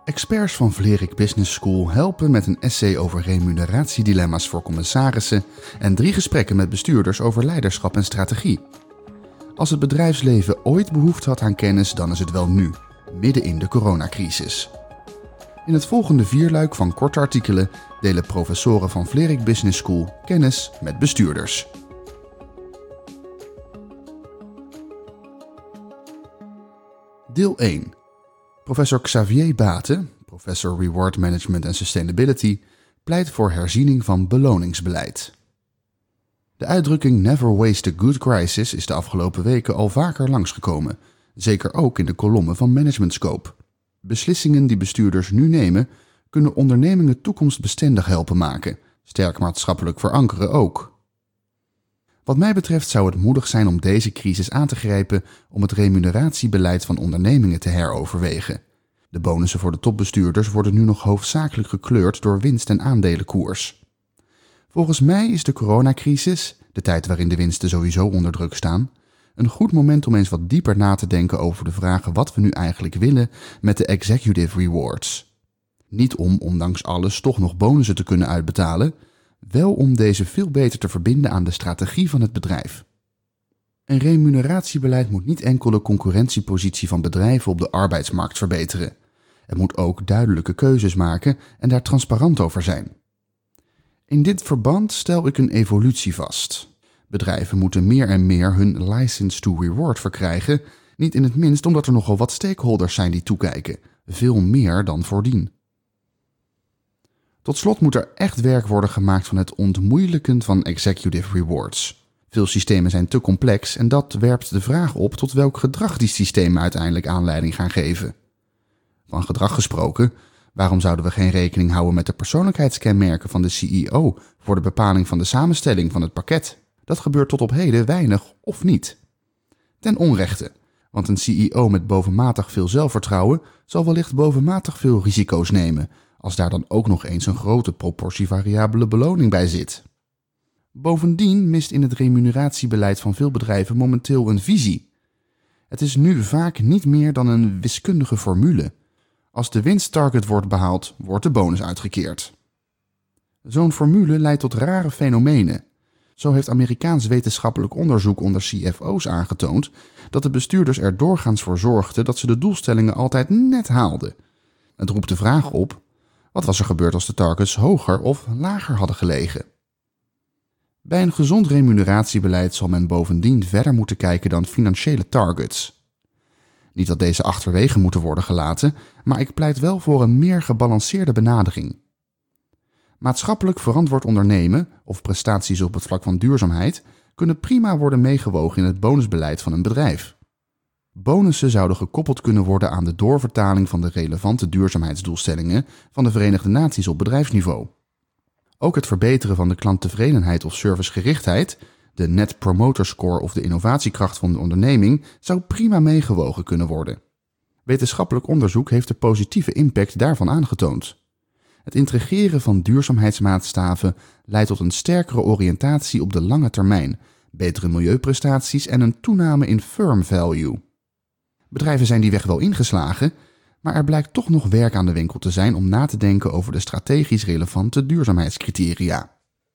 Experts van Vlerik Business School helpen met een essay over remuneratiedilemma's voor commissarissen en 3 gesprekken met bestuurders over leiderschap en strategie. Als het bedrijfsleven ooit behoefte had aan kennis, dan is het wel nu, midden in de coronacrisis. In het volgende vierluik van korte artikelen delen professoren van Vlerik Business School kennis met bestuurders. Deel 1. Professor Xavier Baten, professor Reward Management and Sustainability, pleit voor herziening van beloningsbeleid. De uitdrukking Never Waste a Good Crisis is de afgelopen weken al vaker langsgekomen, zeker ook in de kolommen van Management Scope. Beslissingen die bestuurders nu nemen, kunnen ondernemingen toekomstbestendig helpen maken, sterk maatschappelijk verankeren ook. Wat mij betreft zou het moedig zijn om deze crisis aan te grijpen om het remuneratiebeleid van ondernemingen te heroverwegen. De bonussen voor de topbestuurders worden nu nog hoofdzakelijk gekleurd door winst- en aandelenkoers. Volgens mij is de coronacrisis, de tijd waarin de winsten sowieso onder druk staan, een goed moment om eens wat dieper na te denken over de vragen wat we nu eigenlijk willen met de executive rewards. Niet om, ondanks alles, toch nog bonussen te kunnen uitbetalen, wel om deze veel beter te verbinden aan de strategie van het bedrijf. Een remuneratiebeleid moet niet enkel de concurrentiepositie van bedrijven op de arbeidsmarkt verbeteren. Het moet ook duidelijke keuzes maken en daar transparant over zijn. In dit verband stel ik een evolutie vast. Bedrijven moeten meer en meer hun license to reward verkrijgen, niet in het minst omdat er nogal wat stakeholders zijn die toekijken, veel meer dan voordien. Tot slot moet er echt werk worden gemaakt van het ontmoeilijken van executive rewards. Veel systemen zijn te complex en dat werpt de vraag op tot welk gedrag die systemen uiteindelijk aanleiding gaan geven. Van gedrag gesproken, waarom zouden we geen rekening houden met de persoonlijkheidskenmerken van de CEO voor de bepaling van de samenstelling van het pakket? Dat gebeurt tot op heden weinig of niet. Ten onrechte, want een CEO met bovenmatig veel zelfvertrouwen zal wellicht bovenmatig veel risico's nemen, als daar dan ook nog eens een grote proportie variabele beloning bij zit. Bovendien mist in het remuneratiebeleid van veel bedrijven momenteel een visie. Het is nu vaak niet meer dan een wiskundige formule. Als de winsttarget wordt behaald, wordt de bonus uitgekeerd. Zo'n formule leidt tot rare fenomenen. Zo heeft Amerikaans wetenschappelijk onderzoek onder CFO's aangetoond dat de bestuurders er doorgaans voor zorgden dat ze de doelstellingen altijd net haalden. Het roept de vraag op: wat was er gebeurd als de targets hoger of lager hadden gelegen? Bij een gezond remuneratiebeleid zal men bovendien verder moeten kijken dan financiële targets. Niet dat deze achterwege moeten worden gelaten, maar ik pleit wel voor een meer gebalanceerde benadering. Maatschappelijk verantwoord ondernemen of prestaties op het vlak van duurzaamheid kunnen prima worden meegewogen in het bonusbeleid van een bedrijf. Bonussen zouden gekoppeld kunnen worden aan de doorvertaling van de relevante duurzaamheidsdoelstellingen van de Verenigde Naties op bedrijfsniveau. Ook het verbeteren van de klanttevredenheid of servicegerichtheid, de Net Promoter Score of de innovatiekracht van de onderneming, zou prima meegewogen kunnen worden. Wetenschappelijk onderzoek heeft de positieve impact daarvan aangetoond. Het integreren van duurzaamheidsmaatstaven leidt tot een sterkere oriëntatie op de lange termijn, betere milieuprestaties en een toename in firm value. Bedrijven zijn die weg wel ingeslagen, maar er blijkt toch nog werk aan de winkel te zijn om na te denken over de strategisch relevante duurzaamheidscriteria.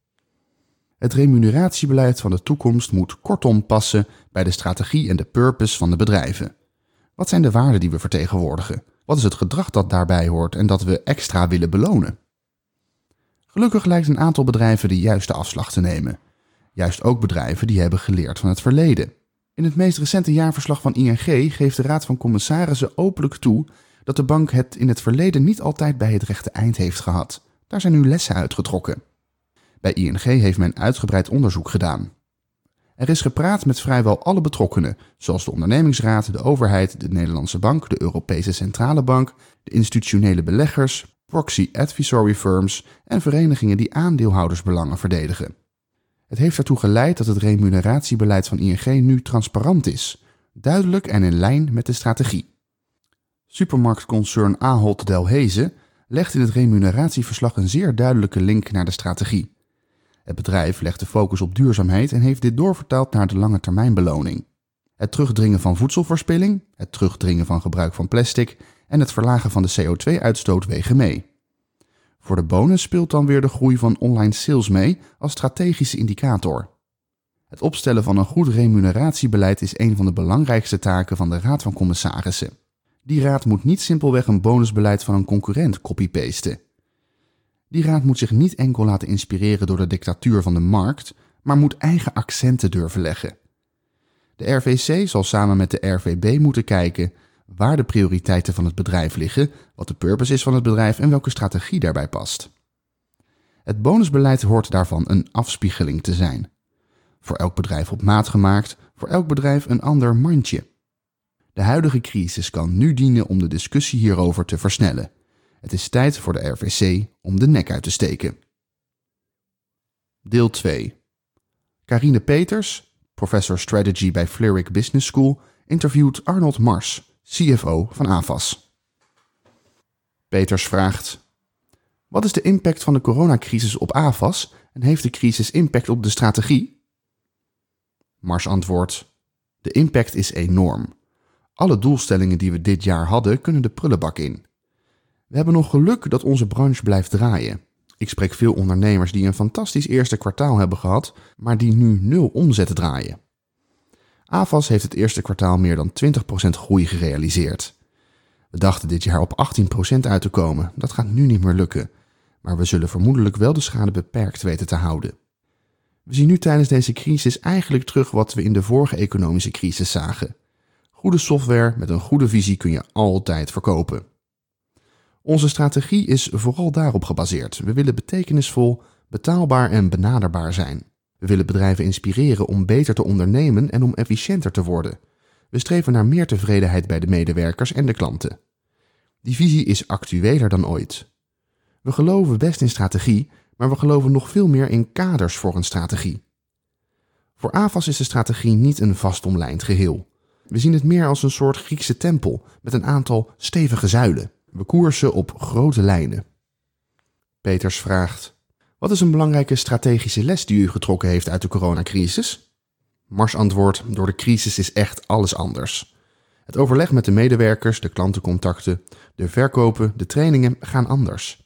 Het remuneratiebeleid van de toekomst moet kortom passen bij de strategie en de purpose van de bedrijven. Wat zijn de waarden die we vertegenwoordigen? Wat is het gedrag dat daarbij hoort en dat we extra willen belonen? Gelukkig lijkt een aantal bedrijven de juiste afslag te nemen. Juist ook bedrijven die hebben geleerd van het verleden. In het meest recente jaarverslag van ING geeft de Raad van Commissarissen openlijk toe dat de bank het in het verleden niet altijd bij het rechte eind heeft gehad. Daar zijn nu lessen uitgetrokken. Bij ING heeft men uitgebreid onderzoek gedaan. Er is gepraat met vrijwel alle betrokkenen, zoals de ondernemingsraad, de overheid, de Nederlandse Bank, de Europese Centrale Bank, de institutionele beleggers, proxy advisory firms en verenigingen die aandeelhoudersbelangen verdedigen. Het heeft ertoe geleid dat het remuneratiebeleid van ING nu transparant is, duidelijk en in lijn met de strategie. Supermarktconcern Ahold Delhaize legt in het remuneratieverslag een zeer duidelijke link naar de strategie. Het bedrijf legt de focus op duurzaamheid en heeft dit doorvertaald naar de langetermijnbeloning. Het terugdringen van voedselverspilling, het terugdringen van gebruik van plastic en het verlagen van de CO2-uitstoot wegen mee. Voor de bonus speelt dan weer de groei van online sales mee als strategische indicator. Het opstellen van een goed remuneratiebeleid is een van de belangrijkste taken van de Raad van Commissarissen. Die raad moet niet simpelweg een bonusbeleid van een concurrent copy-pasten. Die raad moet zich niet enkel laten inspireren door de dictatuur van de markt, maar moet eigen accenten durven leggen. De RVC zal samen met de RVB moeten kijken waar de prioriteiten van het bedrijf liggen, wat de purpose is van het bedrijf en welke strategie daarbij past. Het bonusbeleid hoort daarvan een afspiegeling te zijn. Voor elk bedrijf op maat gemaakt, voor elk bedrijf een ander mandje. De huidige crisis kan nu dienen om de discussie hierover te versnellen. Het is tijd voor de RVC om de nek uit te steken. Deel 2. Carine Peters, professor strategy bij Vlerick Business School, interviewt Arnold Mars, CFO van AFAS. Peters vraagt: wat is de impact van de coronacrisis op AFAS en heeft de crisis impact op de strategie? Mars antwoordt: de impact is enorm. Alle doelstellingen die we dit jaar hadden kunnen de prullenbak in. We hebben nog geluk dat onze branche blijft draaien. Ik spreek veel ondernemers die een fantastisch eerste kwartaal hebben gehad, maar die nu 0 omzet draaien. AFAS heeft het eerste kwartaal meer dan 20% groei gerealiseerd. We dachten dit jaar op 18% uit te komen. Dat gaat nu niet meer lukken, maar we zullen vermoedelijk wel de schade beperkt weten te houden. We zien nu tijdens deze crisis eigenlijk terug wat we in de vorige economische crisis zagen. Goede software met een goede visie kun je altijd verkopen. Onze strategie is vooral daarop gebaseerd. We willen betekenisvol, betaalbaar en benaderbaar zijn. We willen bedrijven inspireren om beter te ondernemen en om efficiënter te worden. We streven naar meer tevredenheid bij de medewerkers en de klanten. Die visie is actueler dan ooit. We geloven best in strategie, maar we geloven nog veel meer in kaders voor een strategie. Voor AFAS is de strategie niet een vastomlijnd geheel. We zien het meer als een soort Griekse tempel met een aantal stevige zuilen. We koersen op grote lijnen. Peters vraagt: wat is een belangrijke strategische les die u getrokken heeft uit de coronacrisis? Mars antwoordt: door de crisis is echt alles anders. Het overleg met de medewerkers, de klantencontacten, de verkopen, de trainingen gaan anders.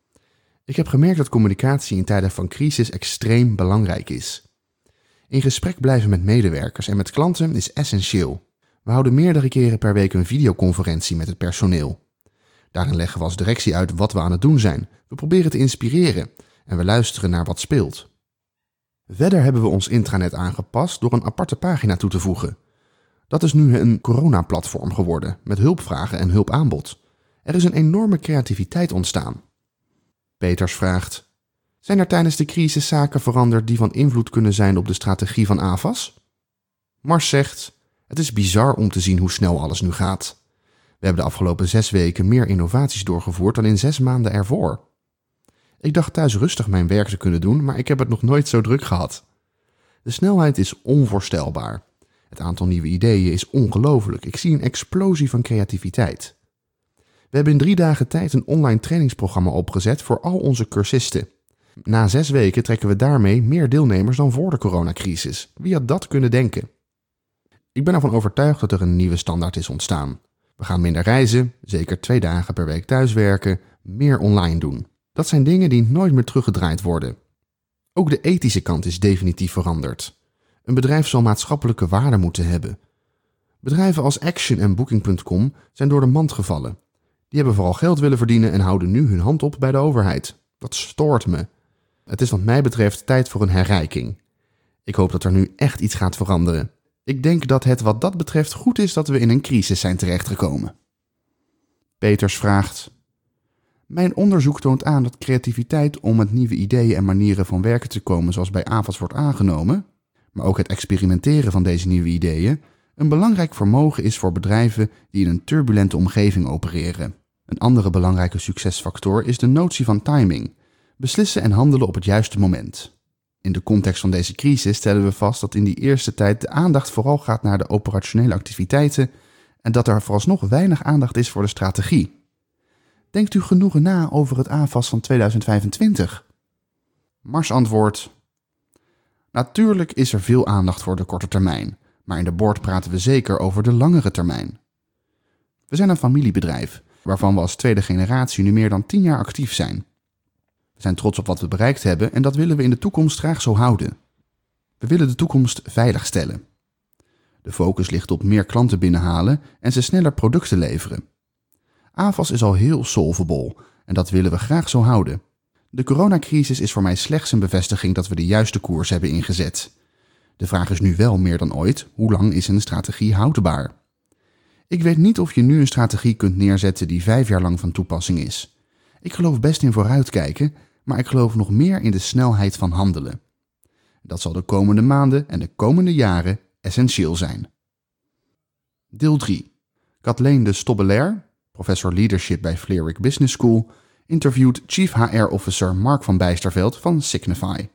Ik heb gemerkt dat communicatie in tijden van crisis extreem belangrijk is. In gesprek blijven met medewerkers en met klanten is essentieel. We houden meerdere keren per week een videoconferentie met het personeel. Daarin leggen we als directie uit wat we aan het doen zijn. We proberen te inspireren en we luisteren naar wat speelt. Verder hebben we ons intranet aangepast door een aparte pagina toe te voegen. Dat is nu een coronaplatform geworden met hulpvragen en hulpaanbod. Er is een enorme creativiteit ontstaan. Peters vraagt: zijn er tijdens de crisis zaken veranderd die van invloed kunnen zijn op de strategie van AFAS? Mars zegt: het is bizar om te zien hoe snel alles nu gaat. We hebben de afgelopen 6 weken meer innovaties doorgevoerd dan in 6 maanden ervoor. Ik dacht thuis rustig mijn werk te kunnen doen, maar ik heb het nog nooit zo druk gehad. De snelheid is onvoorstelbaar. Het aantal nieuwe ideeën is ongelooflijk. Ik zie een explosie van creativiteit. We hebben in 3 dagen tijd een online trainingsprogramma opgezet voor al onze cursisten. Na 6 weken trekken we daarmee meer deelnemers dan voor de coronacrisis. Wie had dat kunnen denken? Ik ben ervan overtuigd dat er een nieuwe standaard is ontstaan. We gaan minder reizen, zeker 2 dagen per week thuiswerken, meer online doen. Dat zijn dingen die nooit meer teruggedraaid worden. Ook de ethische kant is definitief veranderd. Een bedrijf zal maatschappelijke waarde moeten hebben. Bedrijven als Action en Booking.com zijn door de mand gevallen. Die hebben vooral geld willen verdienen en houden nu hun hand op bij de overheid. Dat stoort me. Het is wat mij betreft tijd voor een herrijking. Ik hoop dat er nu echt iets gaat veranderen. Ik denk dat het wat dat betreft goed is dat we in een crisis zijn terechtgekomen. Peters vraagt: mijn onderzoek toont aan dat creativiteit om met nieuwe ideeën en manieren van werken te komen zoals bij AFAS wordt aangenomen, maar ook het experimenteren van deze nieuwe ideeën, een belangrijk vermogen is voor bedrijven die in een turbulente omgeving opereren. Een andere belangrijke succesfactor is de notie van timing. Beslissen en handelen op het juiste moment. In de context van deze crisis stellen we vast dat in die eerste tijd de aandacht vooral gaat naar de operationele activiteiten en dat er vooralsnog weinig aandacht is voor de strategie. Denkt u genoegen na over het AFAS van 2025? Mars antwoordt: natuurlijk is er veel aandacht voor de korte termijn, maar in de board praten we zeker over de langere termijn. We zijn een familiebedrijf. waarvan we als tweede generatie nu meer dan 10 jaar actief zijn. We zijn trots op wat we bereikt hebben en dat willen we in de toekomst graag zo houden. We willen de toekomst veilig stellen. De focus ligt op meer klanten binnenhalen en ze sneller producten leveren. AVAS is al heel solvable en dat willen we graag zo houden. De coronacrisis is voor mij slechts een bevestiging dat we de juiste koers hebben ingezet. De vraag is nu wel meer dan ooit, hoe lang is een strategie houdbaar? Ik weet niet of je nu een strategie kunt neerzetten die 5 jaar lang van toepassing is. Ik geloof best in vooruitkijken, maar ik geloof nog meer in de snelheid van handelen. Dat zal de komende maanden en de komende jaren essentieel zijn. Deel 3. Kathleen de Stobbelaar, professor leadership bij Vlerik Business School, interviewt Chief HR Officer Mark van Bijsterveld van Signify.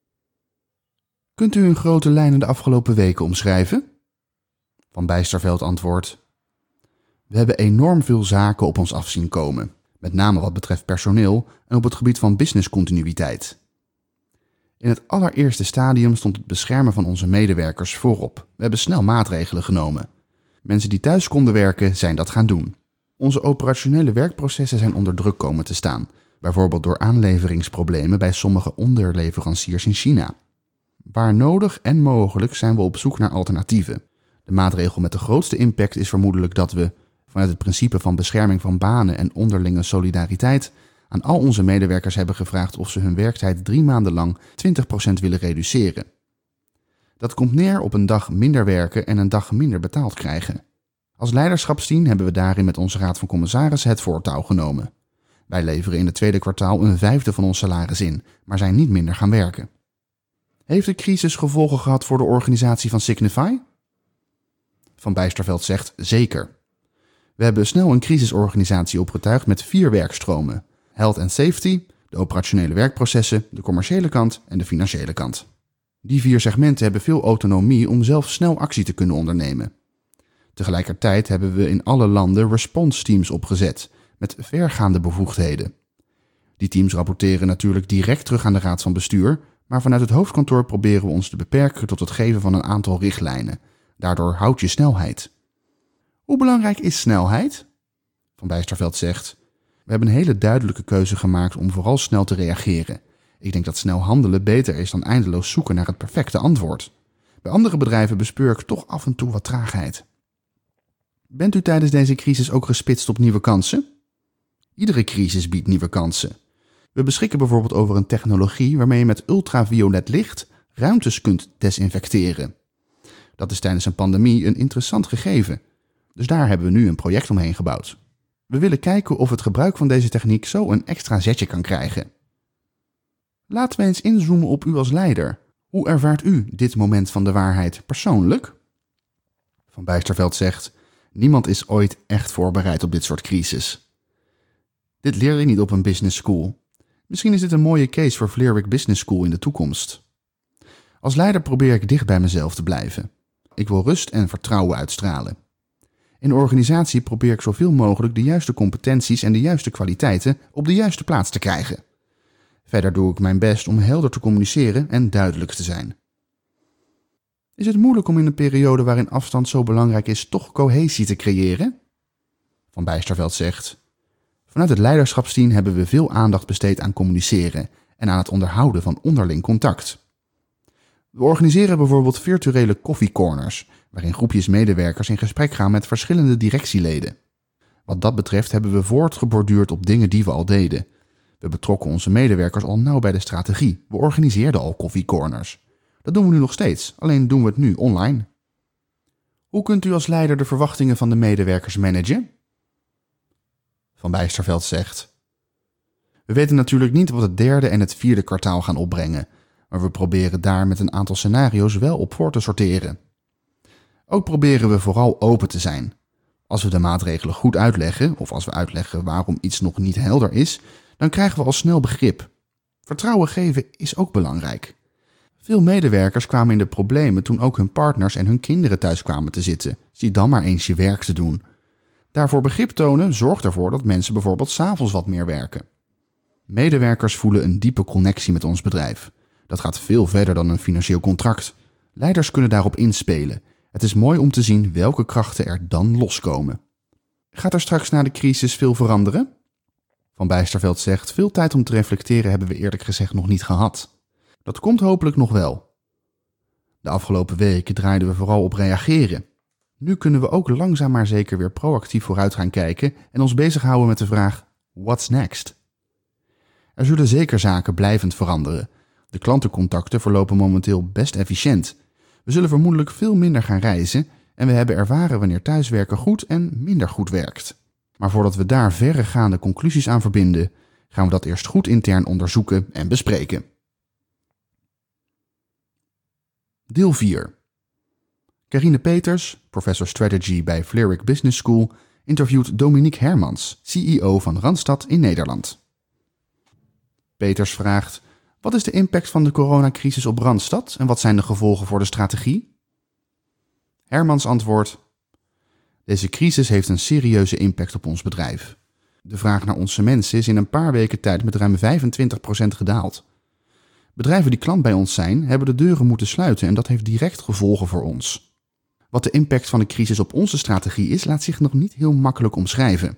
Kunt u in grote lijnen de afgelopen weken omschrijven? Van Bijsterveld antwoordt: we hebben enorm veel zaken op ons af zien komen, met name wat betreft personeel en op het gebied van businesscontinuïteit. In het allereerste stadium stond het beschermen van onze medewerkers voorop. We hebben snel maatregelen genomen. Mensen die thuis konden werken, zijn dat gaan doen. Onze operationele werkprocessen zijn onder druk komen te staan, bijvoorbeeld door aanleveringsproblemen bij sommige onderleveranciers in China. Waar nodig en mogelijk zijn we op zoek naar alternatieven. De maatregel met de grootste impact is vermoedelijk dat we, vanuit het principe van bescherming van banen en onderlinge solidariteit, aan al onze medewerkers hebben gevraagd of ze hun werktijd 3 maanden lang 20% willen reduceren. Dat komt neer op een dag minder werken en een dag minder betaald krijgen. Als leiderschapsteam hebben we daarin met onze raad van commissarissen het voortouw genomen. Wij leveren in het tweede kwartaal 1/5 van ons salaris in, maar zijn niet minder gaan werken. Heeft de crisis gevolgen gehad voor de organisatie van Signify? Van Bijsterveld zegt zeker. We hebben snel een crisisorganisatie opgetuigd met 4 werkstromen: Health and Safety, de operationele werkprocessen, de commerciële kant en de financiële kant. Die 4 segmenten hebben veel autonomie om zelf snel actie te kunnen ondernemen. Tegelijkertijd hebben we in alle landen response teams opgezet met vergaande bevoegdheden. Die teams rapporteren natuurlijk direct terug aan de raad van bestuur, maar vanuit het hoofdkantoor proberen we ons te beperken tot het geven van een aantal richtlijnen. Daardoor houd je snelheid. Hoe belangrijk is snelheid? Van Bijsterveld zegt: we hebben een hele duidelijke keuze gemaakt om vooral snel te reageren. Ik denk dat snel handelen beter is dan eindeloos zoeken naar het perfecte antwoord. Bij andere bedrijven bespeur ik toch af en toe wat traagheid. Bent u tijdens deze crisis ook gespitst op nieuwe kansen? Iedere crisis biedt nieuwe kansen. We beschikken bijvoorbeeld over een technologie waarmee je met ultraviolet licht ruimtes kunt desinfecteren. Dat is tijdens een pandemie een interessant gegeven. Dus daar hebben we nu een project omheen gebouwd. We willen kijken of het gebruik van deze techniek zo een extra zetje kan krijgen. Laten we eens inzoomen op u als leider. Hoe ervaart u dit moment van de waarheid persoonlijk? Van Bijsterveld zegt: niemand is ooit echt voorbereid op dit soort crisis. Dit leer je niet op een business school. Misschien is dit een mooie case voor Vlerik Business School in de toekomst. Als leider probeer ik dicht bij mezelf te blijven. Ik wil rust en vertrouwen uitstralen. In de organisatie probeer ik zoveel mogelijk de juiste competenties en de juiste kwaliteiten op de juiste plaats te krijgen. Verder doe ik mijn best om helder te communiceren en duidelijk te zijn. Is het moeilijk om in een periode waarin afstand zo belangrijk is toch cohesie te creëren? Van Bijsterveld zegt: vanuit het leiderschapsteam hebben we veel aandacht besteed aan communiceren en aan het onderhouden van onderling contact. We organiseren bijvoorbeeld virtuele koffiecorners, waarin groepjes medewerkers in gesprek gaan met verschillende directieleden. Wat dat betreft hebben we voortgeborduurd op dingen die we al deden. We betrokken onze medewerkers al nauw bij de strategie. We organiseerden al koffiecorners. Dat doen we nu nog steeds, alleen doen we het nu online. Hoe kunt u als leider de verwachtingen van de medewerkers managen? Van Bijsterveld zegt: we weten natuurlijk niet wat het 3e en het 4e kwartaal gaan opbrengen, maar we proberen daar met een aantal scenario's wel op voor te sorteren. Ook proberen we vooral open te zijn. Als we de maatregelen goed uitleggen, of als we uitleggen waarom iets nog niet helder is, dan krijgen we al snel begrip. Vertrouwen geven is ook belangrijk. Veel medewerkers kwamen in de problemen toen ook hun partners en hun kinderen thuis kwamen te zitten. Zie dan maar eens je werk te doen. Daarvoor begrip tonen zorgt ervoor dat mensen bijvoorbeeld 's avonds wat meer werken. Medewerkers voelen een diepe connectie met ons bedrijf. Dat gaat veel verder dan een financieel contract. Leiders kunnen daarop inspelen. Het is mooi om te zien welke krachten er dan loskomen. Gaat er straks na de crisis veel veranderen? Van Bijsterveld zegt, veel tijd om te reflecteren hebben we eerlijk gezegd nog niet gehad. Dat komt hopelijk nog wel. De afgelopen weken draaiden we vooral op reageren. Nu kunnen we ook langzaam maar zeker weer proactief vooruit gaan kijken en ons bezighouden met de vraag, what's next? Er zullen zeker zaken blijvend veranderen. De klantencontacten verlopen momenteel best efficiënt. We zullen vermoedelijk veel minder gaan reizen en we hebben ervaren wanneer thuiswerken goed en minder goed werkt. Maar voordat we daar verregaande conclusies aan verbinden, gaan we dat eerst goed intern onderzoeken en bespreken. Deel 4. Carine Peters, professor strategy bij Vlerick Business School, interviewt Dominique Hermans, CEO van Randstad in Nederland. Peters vraagt, wat is de impact van de coronacrisis op Randstad en wat zijn de gevolgen voor de strategie? Hermans antwoordt, deze crisis heeft een serieuze impact op ons bedrijf. De vraag naar onze mensen is in een paar weken tijd met ruim 25% gedaald. Bedrijven die klant bij ons zijn, hebben de deuren moeten sluiten en dat heeft direct gevolgen voor ons. Wat de impact van de crisis op onze strategie is, laat zich nog niet heel makkelijk omschrijven.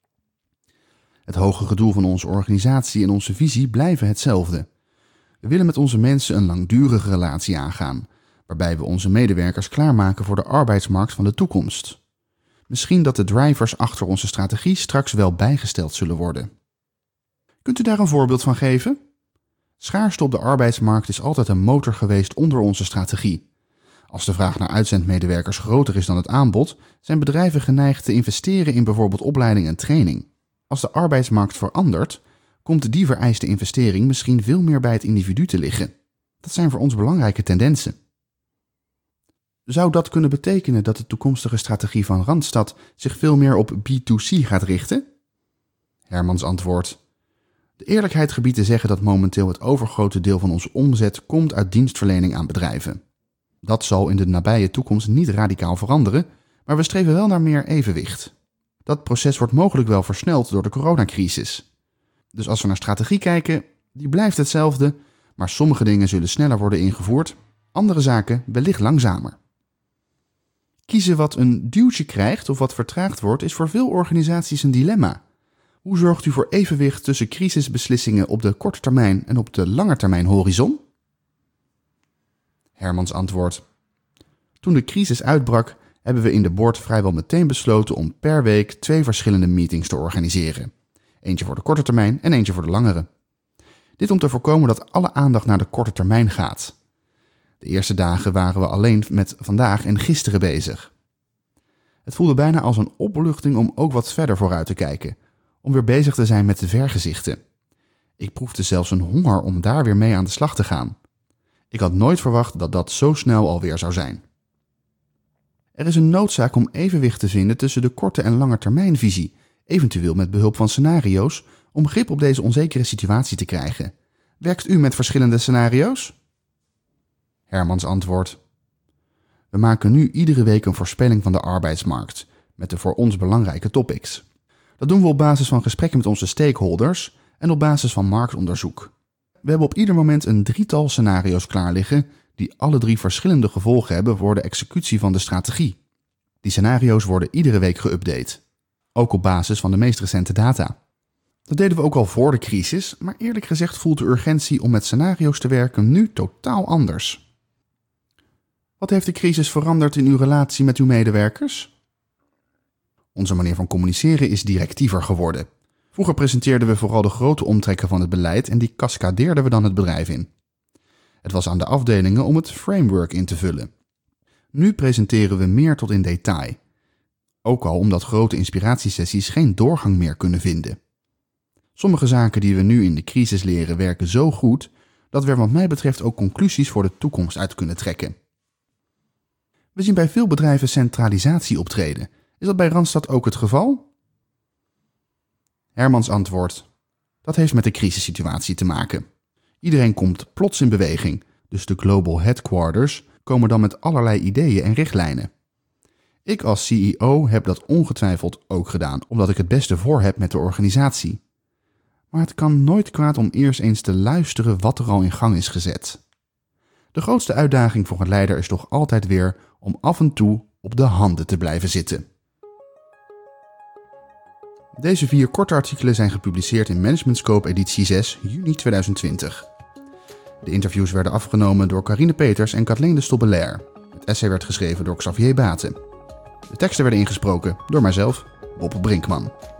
Het hogere doel van onze organisatie en onze visie blijven hetzelfde. We willen met onze mensen een langdurige relatie aangaan, waarbij we onze medewerkers klaarmaken voor de arbeidsmarkt van de toekomst. Misschien dat de drivers achter onze strategie straks wel bijgesteld zullen worden. Kunt u daar een voorbeeld van geven? Schaarste op de arbeidsmarkt is altijd een motor geweest onder onze strategie. Als de vraag naar uitzendmedewerkers groter is dan het aanbod, zijn bedrijven geneigd te investeren in bijvoorbeeld opleiding en training. Als de arbeidsmarkt verandert, komt die vereiste investering misschien veel meer bij het individu te liggen. Dat zijn voor ons belangrijke tendensen. Zou dat kunnen betekenen dat de toekomstige strategie van Randstad zich veel meer op B2C gaat richten? Hermans antwoordt, de eerlijkheid gebiedt te zeggen dat momenteel het overgrote deel van onze omzet komt uit dienstverlening aan bedrijven. Dat zal in de nabije toekomst niet radicaal veranderen, maar we streven wel naar meer evenwicht. Dat proces wordt mogelijk wel versneld door de coronacrisis. Dus als we naar strategie kijken, die blijft hetzelfde, maar sommige dingen zullen sneller worden ingevoerd, andere zaken wellicht langzamer. Kiezen wat een duwtje krijgt of wat vertraagd wordt is voor veel organisaties een dilemma. Hoe zorgt u voor evenwicht tussen crisisbeslissingen op de korte termijn en op de lange termijn horizon? Hermans antwoordt, toen de crisis uitbrak, hebben we in de board vrijwel meteen besloten om per week 2 verschillende meetings te organiseren. Eentje voor de korte termijn en eentje voor de langere. Dit om te voorkomen dat alle aandacht naar de korte termijn gaat. De eerste dagen waren we alleen met vandaag en gisteren bezig. Het voelde bijna als een opluchting om ook wat verder vooruit te kijken, om weer bezig te zijn met de vergezichten. Ik proefde zelfs een honger om daar weer mee aan de slag te gaan. Ik had nooit verwacht dat dat zo snel alweer zou zijn. Er is een noodzaak om evenwicht te vinden tussen de korte en lange termijnvisie, eventueel met behulp van scenario's, om grip op deze onzekere situatie te krijgen. Werkt u met verschillende scenario's? Hermans antwoordt, we maken nu iedere week een voorspelling van de arbeidsmarkt, met de voor ons belangrijke topics. Dat doen we op basis van gesprekken met onze stakeholders en op basis van marktonderzoek. We hebben op ieder moment een 3-tal scenario's klaar liggen die alle 3 verschillende gevolgen hebben voor de executie van de strategie. Die scenario's worden iedere week geüpdate, ook op basis van de meest recente data. Dat deden we ook al voor de crisis, maar eerlijk gezegd voelt de urgentie om met scenario's te werken nu totaal anders. Wat heeft de crisis veranderd in uw relatie met uw medewerkers? Onze manier van communiceren is directiever geworden. Vroeger presenteerden we vooral de grote omtrekken van het beleid en die cascadeerden we dan het bedrijf in. Het was aan de afdelingen om het framework in te vullen. Nu presenteren we meer tot in detail. Ook al omdat grote inspiratiesessies geen doorgang meer kunnen vinden. Sommige zaken die we nu in de crisis leren werken zo goed dat we er wat mij betreft ook conclusies voor de toekomst uit kunnen trekken. We zien bij veel bedrijven centralisatie optreden. Is dat bij Randstad ook het geval? Hermans antwoordt, dat heeft met de crisissituatie te maken. Iedereen komt plots in beweging, dus de global headquarters komen dan met allerlei ideeën en richtlijnen. Ik als CEO heb dat ongetwijfeld ook gedaan, omdat ik het beste voor heb met de organisatie. Maar het kan nooit kwaad om eerst eens te luisteren wat er al in gang is gezet. De grootste uitdaging voor een leider is toch altijd weer om af en toe op de handen te blijven zitten. Deze 4 korte artikelen zijn gepubliceerd in Management Scope editie 6, juni 2020. De interviews werden afgenomen door Carine Peters en Kathleen de Stobbelaar. Het essay werd geschreven door Xavier Baten. De teksten werden ingesproken door mijzelf, Bob Brinkman.